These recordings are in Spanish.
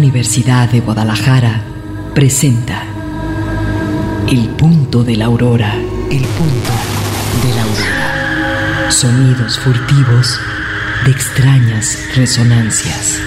Universidad de Guadalajara presenta El punto de la aurora. El punto de la aurora. Sonidos furtivos de extrañas resonancias.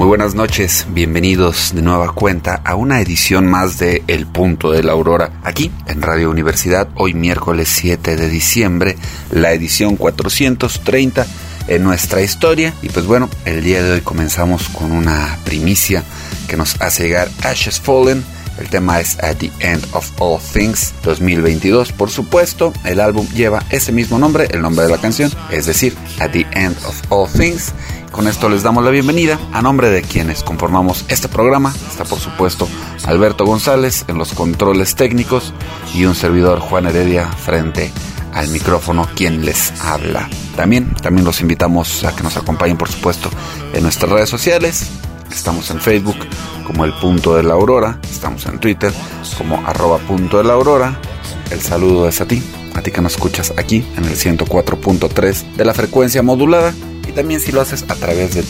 Muy buenas noches, bienvenidos de nueva cuenta a una edición más de El Punto de la Aurora, aquí en Radio Universidad, hoy miércoles 7 de diciembre, la edición 430 en nuestra historia. Y pues bueno, el día de hoy comenzamos con una primicia que nos hace llegar Ashes Fallen. El tema es At the End of All Things 2022. Por supuesto, el álbum lleva ese mismo nombre, el nombre de la canción, es decir, At the End of All Things. Con esto les damos la bienvenida a nombre de quienes conformamos este programa. Está por supuesto Alberto González en los controles técnicos y un servidor, Juan Heredia, frente al micrófono, quien les habla. También los invitamos a que nos acompañen por supuesto en nuestras redes sociales. Estamos en Facebook como El Punto de la Aurora, estamos en Twitter como @Punto de la Aurora. El saludo es a ti que nos escuchas aquí en el 104.3 de la frecuencia modulada, y también si lo haces a través de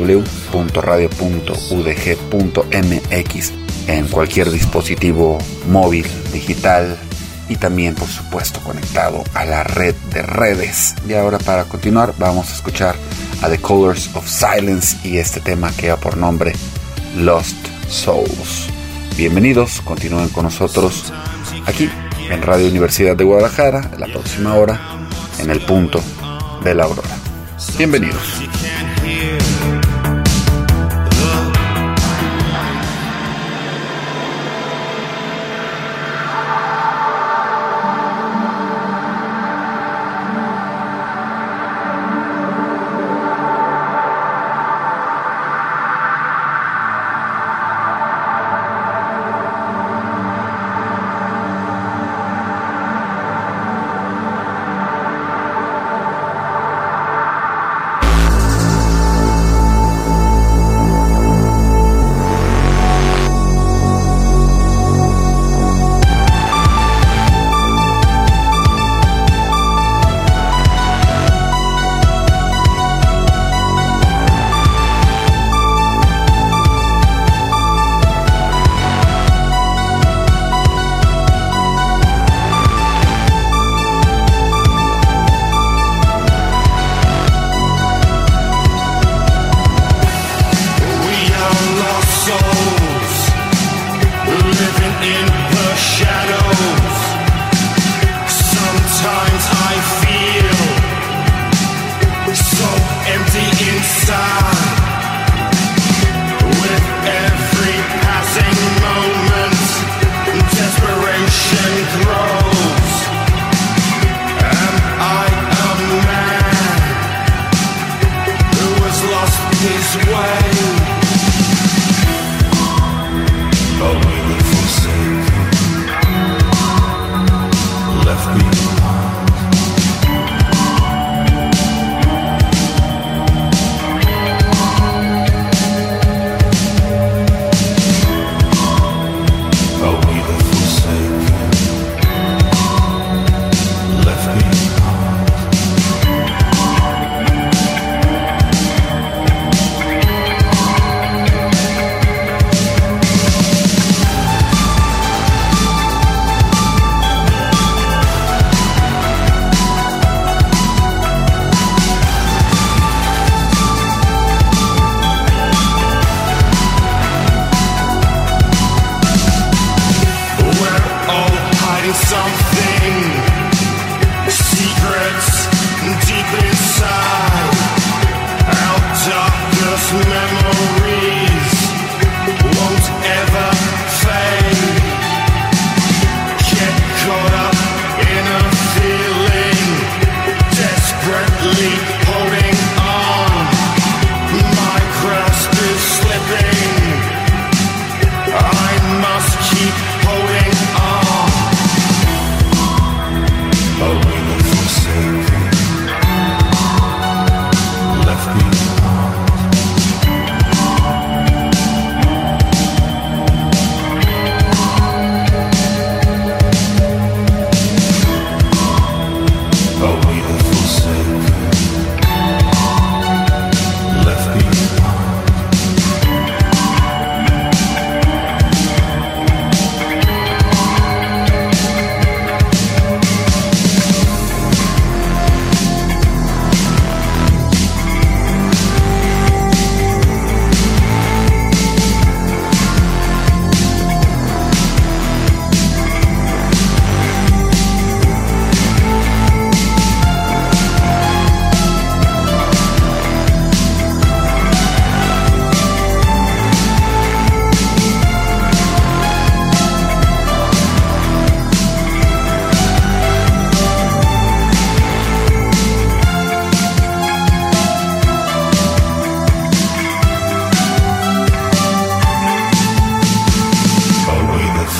www.radio.udg.mx en cualquier dispositivo móvil, digital y también por supuesto conectado a la red de redes. Y ahora, para continuar, vamos a escuchar a The Colors of Silence y este tema que lleva por nombre Lost Souls. Bienvenidos, continúen con nosotros aquí en Radio Universidad de Guadalajara en la próxima hora en El Punto de la Aurora. Bienvenidos.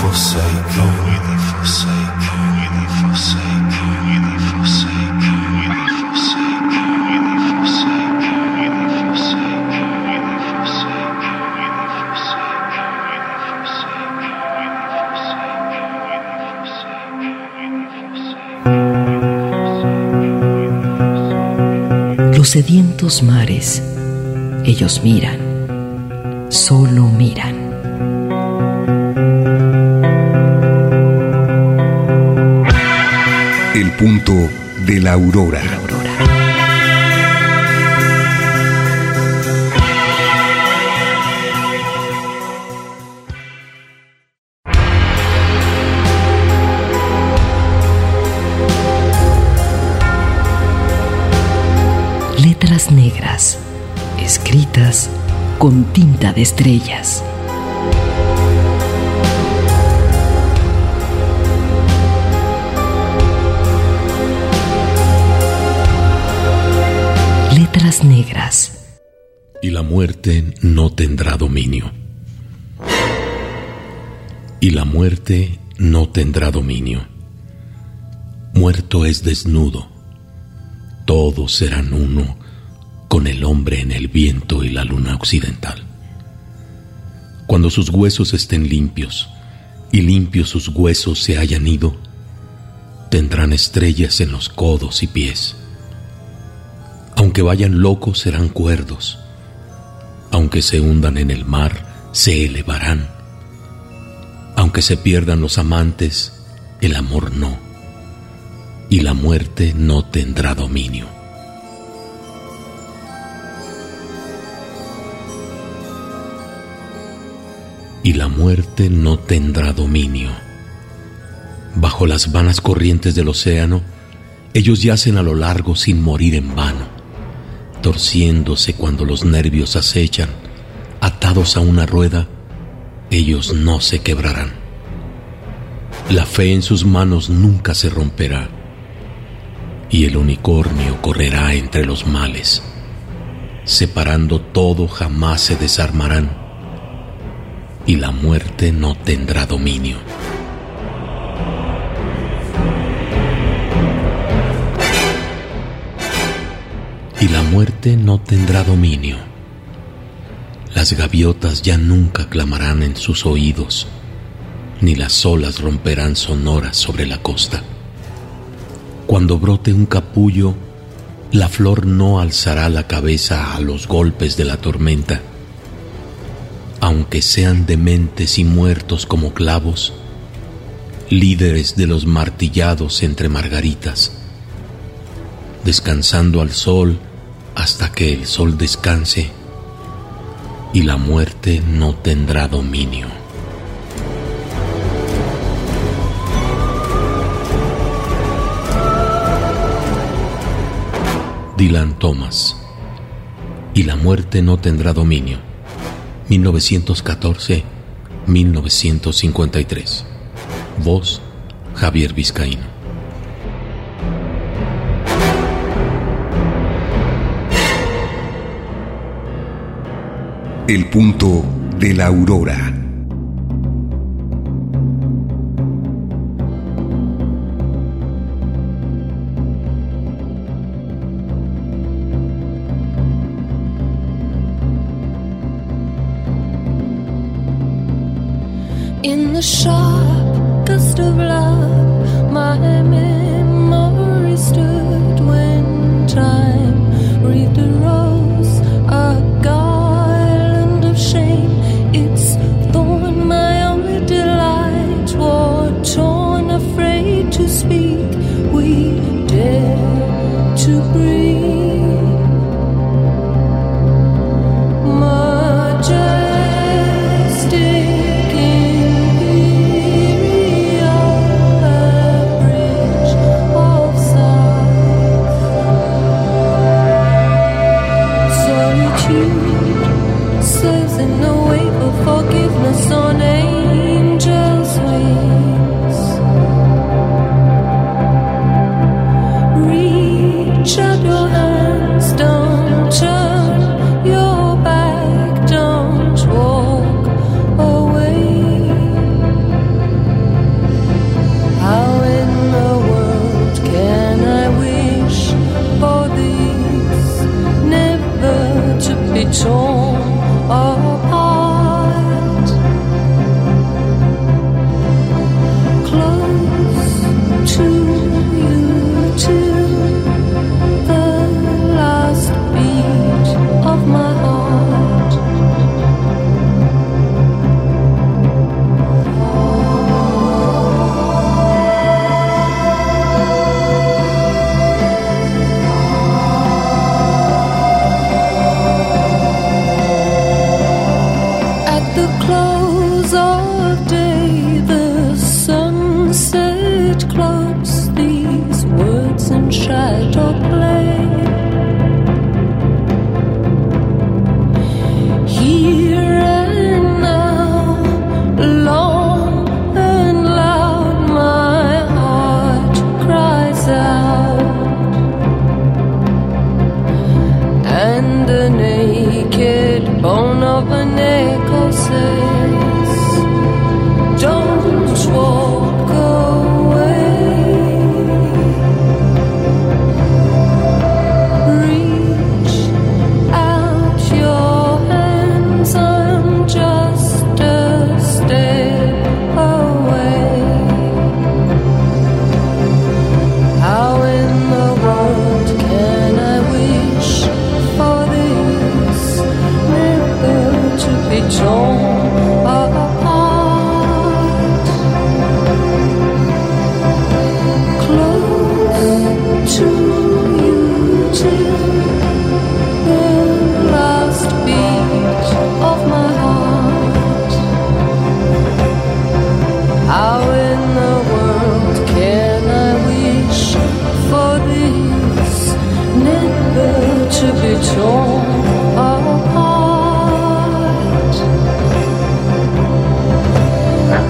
Los sedientos mares, ellos miran, solo miran. El punto de la aurora. Letras negras, escritas con tinta de estrellas. Letras negras. Y la muerte no tendrá dominio. Y la muerte no tendrá dominio. Muerto es desnudo. Todos serán uno con el hombre en el viento y la luna occidental. Cuando sus huesos estén limpios y limpios sus huesos se hayan ido, tendrán estrellas en los codos y pies. Aunque vayan locos serán cuerdos. Aunque se hundan en el mar, se elevarán. Aunque se pierdan los amantes, el amor no. Y la muerte no tendrá dominio. Y la muerte no tendrá dominio. Bajo las vanas corrientes del océano, ellos yacen a lo largo sin morir en vano, torciéndose cuando los nervios acechan, atados a una rueda, ellos no se quebrarán. La fe en sus manos nunca se romperá, y el unicornio correrá entre los males. Separando todo, jamás se desarmarán, y la muerte no tendrá dominio. Y la muerte no tendrá dominio. Las gaviotas ya nunca clamarán en sus oídos, ni las olas romperán sonoras sobre la costa. Cuando brote un capullo, la flor no alzará la cabeza a los golpes de la tormenta. Aunque sean dementes y muertos como clavos, líderes de los martillados entre margaritas, descansando al sol hasta que el sol descanse, y la muerte no tendrá dominio. Dylan Thomas. Y la muerte no tendrá dominio. 1914-1953. Voz: Javier Vizcaíno. El punto de la aurora. In the sharp gust of love, my memory stood when time wreathed a rose, a garland of shame. Its thorn, my only delight, war torn, afraid to speak. We dare to breathe.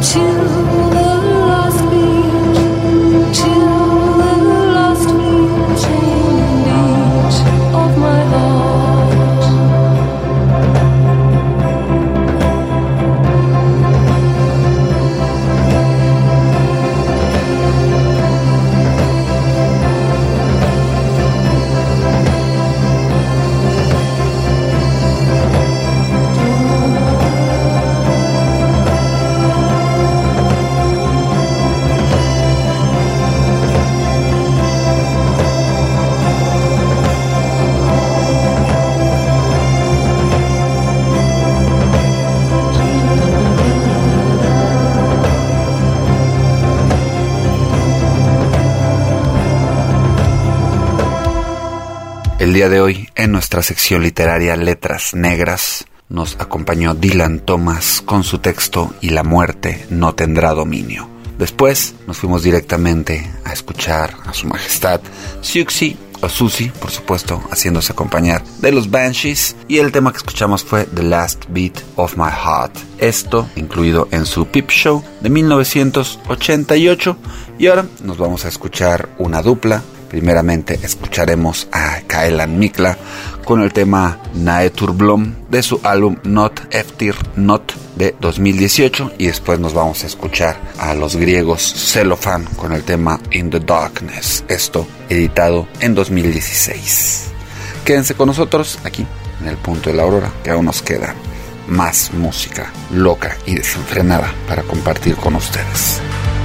El día de hoy, en nuestra sección literaria Letras Negras, nos acompañó Dylan Thomas con su texto Y la muerte no tendrá dominio. Después nos fuimos directamente a escuchar a su majestad Siouxsie, o Susie, por supuesto, haciéndose acompañar de los Banshees, y el tema que escuchamos fue The Last Beat of My Heart, esto incluido en su Peep Show de 1988. Y ahora nos vamos a escuchar una dupla. Primeramente escucharemos a Kaelan Mikla con el tema Naeturblom de su álbum Not Eftir Not de 2018, y después nos vamos a escuchar a los griegos Cellophane con el tema In the Darkness, esto editado en 2016. Quédense con nosotros aquí en el Punto de la Aurora, que aún nos queda más música loca y desenfrenada para compartir con ustedes.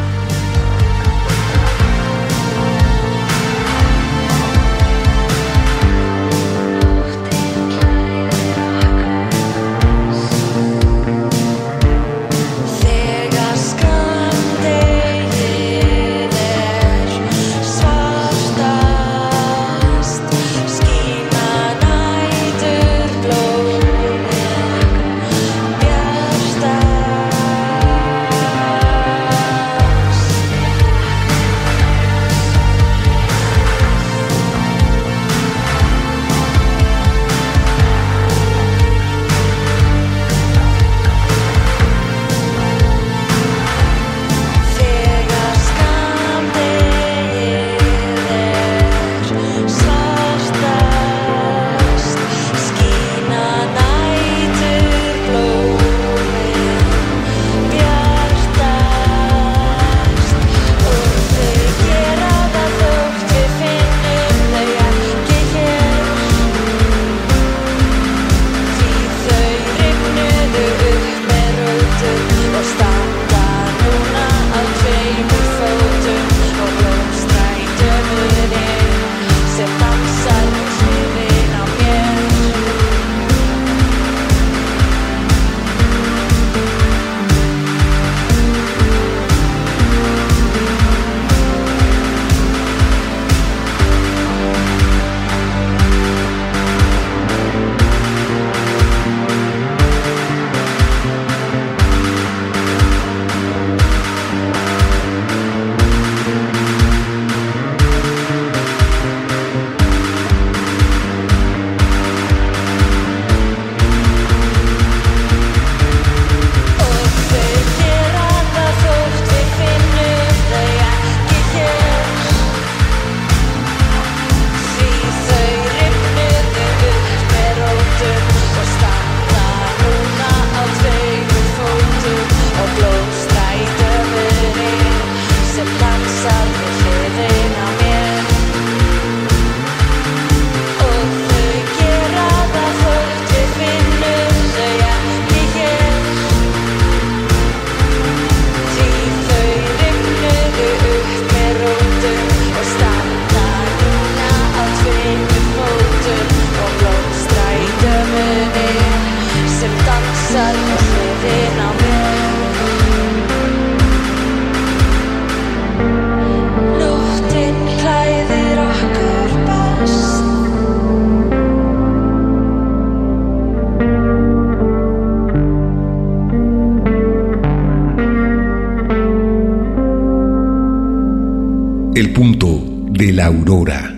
El Punto de la Aurora.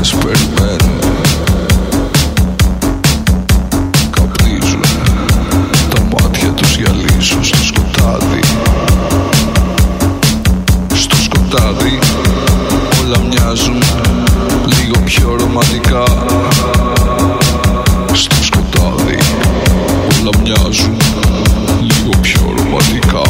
νύχτες περιμένουν. Καπνίζουν, τα μάτια τους γυαλίζουν στο σκοτάδι. Στο σκοτάδι όλα μοιάζουν λίγο πιο ρομαντικά. Στο σκοτάδι όλα μοιάζουν λίγο πιο ρομαντικά.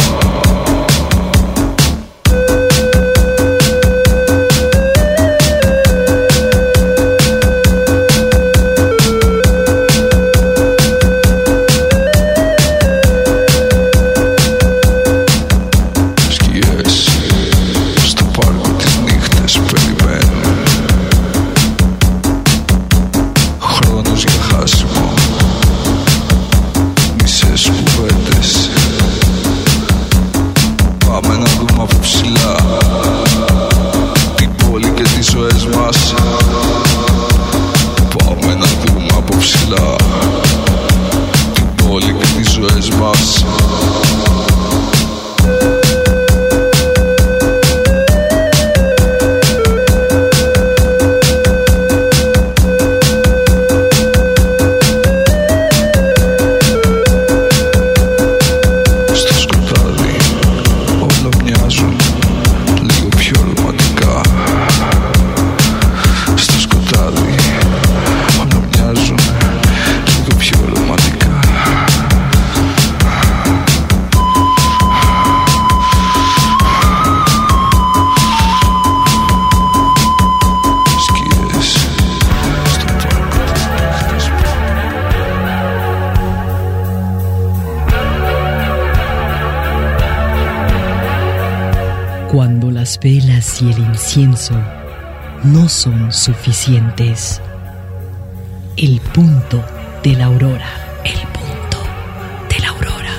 Cuando las velas y el incienso no son suficientes, el punto de la aurora, el punto de la aurora.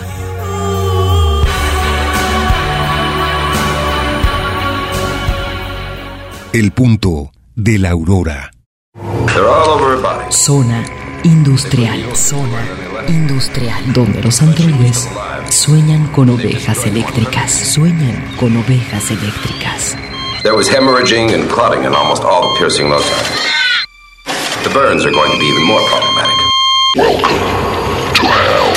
El punto de la aurora. Zona industrial. Zona industrial. Donde los androides sueñan con ovejas eléctricas. Sueñan con ovejas eléctricas. There was hemorrhaging and clotting in almost all the piercing loci. The burns are going to be even more problematic. Welcome to hell.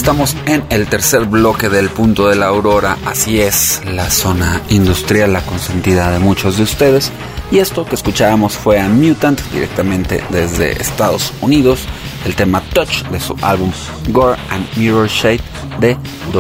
estamos en el tercer bloque del Punto de la Aurora. Así es, la zona industrial, la consentida de muchos de ustedes. Y esto que escuchábamos fue a Mutant, directamente desde Estados Unidos, el tema Touch de su álbum Gore and Mirror Shade de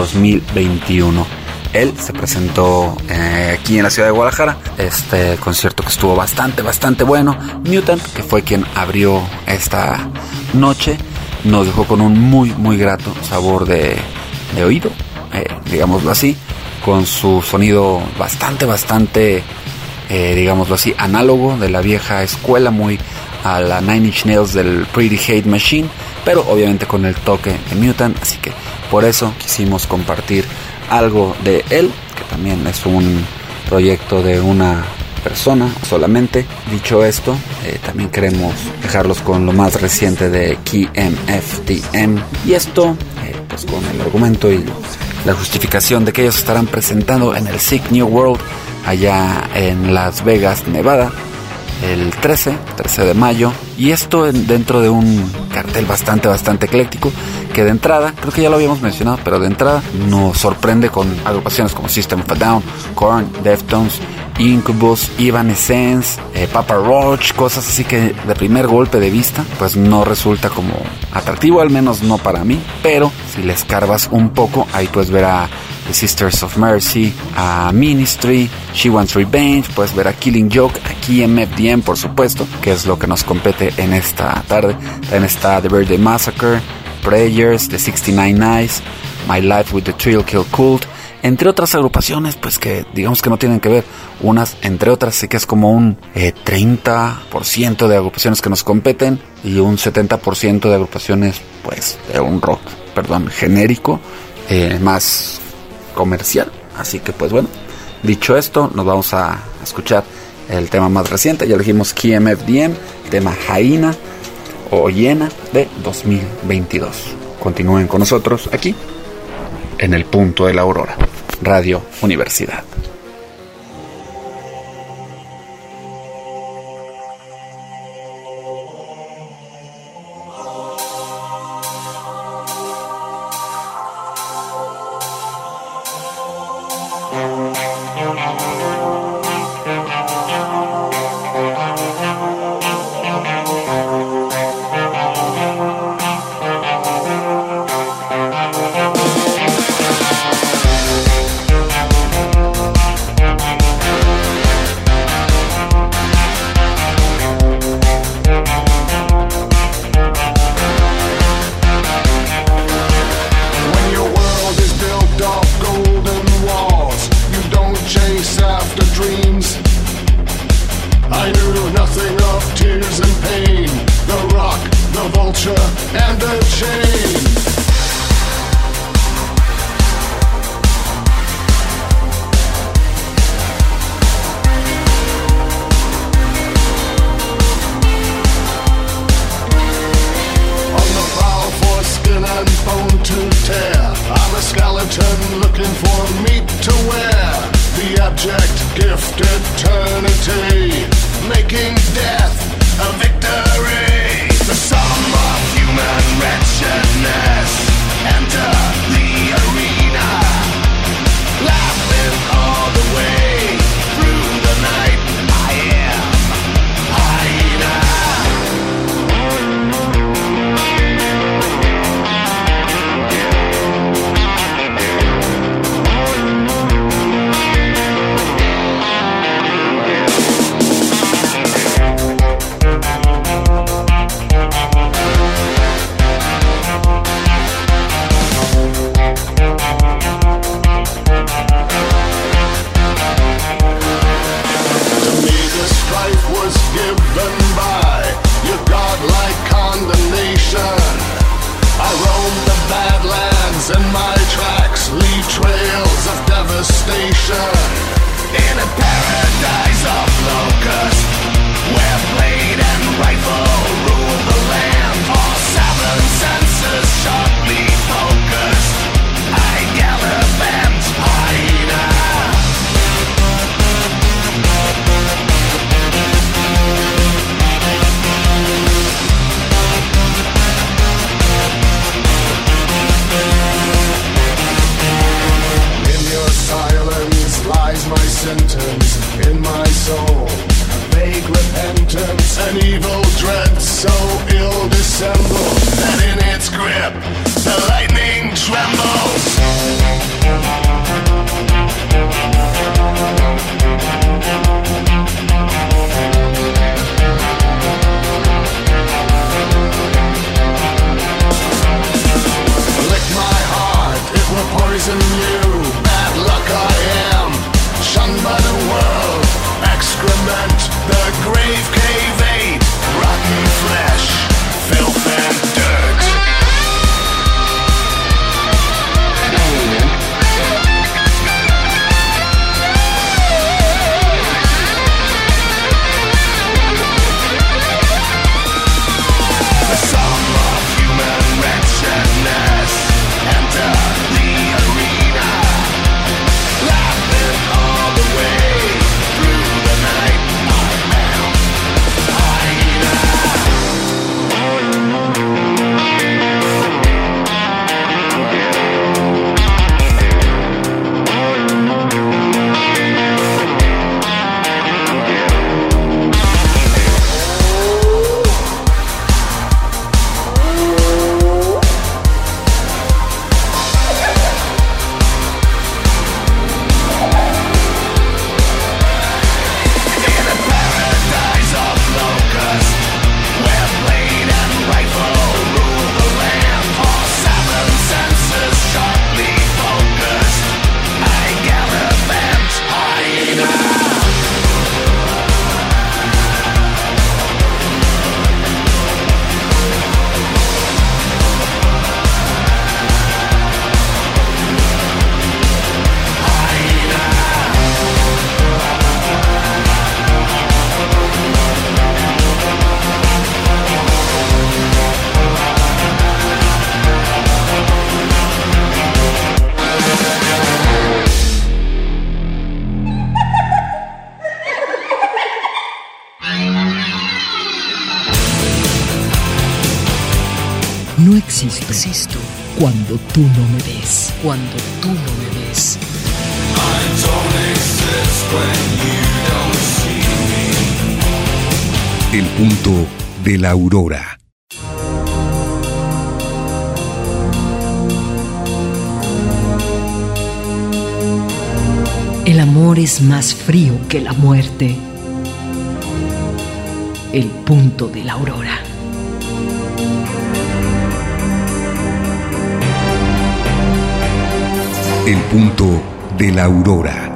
2021. Él se presentó aquí en la ciudad de Guadalajara, este concierto que estuvo bastante bueno. Mutant, que fue quien abrió esta noche, nos dejó con un muy grato sabor de oído, digámoslo así, con su sonido bastante digámoslo así, análogo de la vieja escuela, muy a la Nine Inch Nails del Pretty Hate Machine, pero obviamente con el toque de Mutant, así que por eso quisimos compartir algo de él, que también es un proyecto de una persona solamente. Dicho esto, también queremos dejarlos con lo más reciente de KMFDM, y esto pues con el argumento y la justificación de que ellos estarán presentando en el Sick New World allá en Las Vegas, Nevada, el 13 de mayo, y esto dentro de un cartel bastante ecléctico, que de entrada, creo que ya lo habíamos mencionado, pero de entrada nos sorprende con agrupaciones como System of a Down, Korn, Deftones, Incubus, Evanescence, Papa Roach, cosas así que de primer golpe de vista pues no resulta como atractivo, al menos no para mí, pero si le escarbas un poco, ahí puedes ver a The Sisters of Mercy, a Ministry, She Wants Revenge, puedes ver a Killing Joke, a KMFDM por supuesto, que es lo que nos compete en esta tarde. También está The Birthday Massacre, Prayers, The 69 Nights, My Life with the Thrill Kill Cult, entre otras agrupaciones pues que digamos que no tienen que ver unas entre otras, así que es como un 30% de agrupaciones que nos competen y un 70% de agrupaciones pues de un rock, genérico, más comercial. Así que pues bueno, dicho esto, nos vamos a escuchar el tema más reciente. Ya elegimos KMFDM, tema Jaina o Hiena de 2022. Continúen con nosotros aquí en el Punto de la Aurora, Radio Universidad. resembles, that in its grip the lightning trembles. Lick my heart, it will poison you. Bad luck I am, shunned by the world. Excrement, the grave cave ate, rotten flesh, filth and dirt. The sum of human wretchedness, enter the arena, laughing all the way through the night. I am hyena. In a paradise of locusts, where blade and rifle rule the land, all seven senses sharply focused, I gallivant hyena. No existo cuando tú no me ves. Cuando tú no me ves. El punto de la aurora. El amor es más frío que la muerte. El punto de la aurora. El punto de la aurora.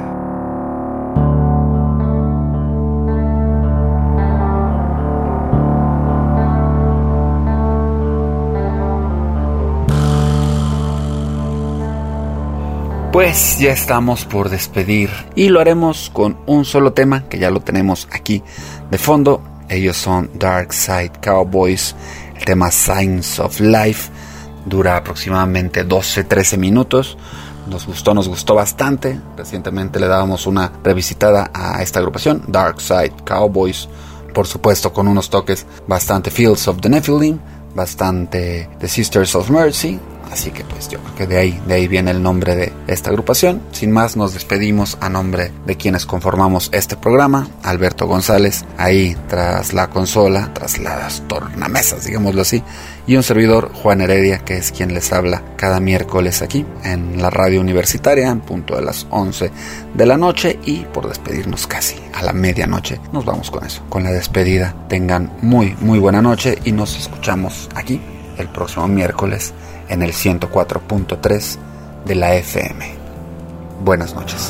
Pues ya estamos por despedir y lo haremos con un solo tema que ya lo tenemos aquí de fondo. Ellos son Dark Side Cowboys. El tema Signs of Life dura aproximadamente 12-13 minutos. Nos gustó bastante. Recientemente le dábamos una revisitada a esta agrupación, Dark Side Cowboys, por supuesto con unos toques bastante Fields of the Nephilim, bastante The Sisters of Mercy. Así que pues yo creo que de ahí viene el nombre de esta agrupación. Sin más, nos despedimos a nombre de quienes conformamos este programa. Alberto González, ahí tras la consola, tras las tornamesas, digámoslo así, y un servidor, Juan Heredia, que es quien les habla cada miércoles aquí en la radio universitaria, en punto de las 11 de la noche. Y por despedirnos casi a la medianoche, nos vamos con eso, con la despedida. Tengan muy buena noche y nos escuchamos aquí el próximo miércoles en el 104.3 de la FM. Buenas noches.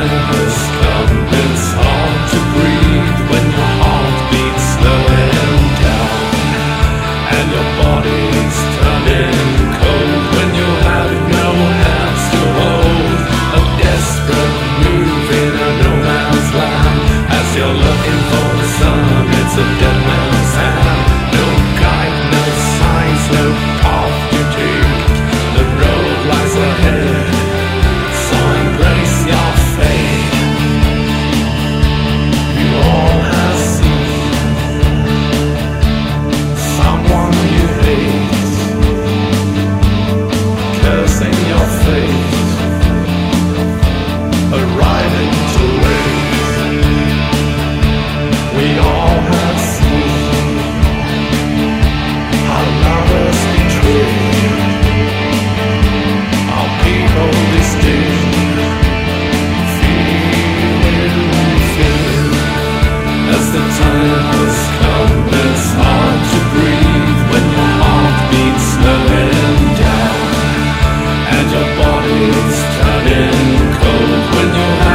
It's turning cold when you're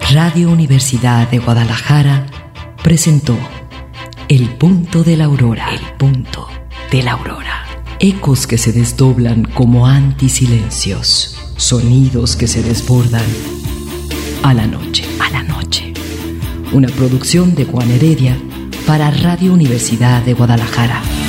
Radio Universidad de Guadalajara presentó El Punto de la Aurora. El Punto de la Aurora. Ecos que se desdoblan como antisilencios. Sonidos que se desbordan a la noche. A la noche. Una producción de Juan Heredia para Radio Universidad de Guadalajara.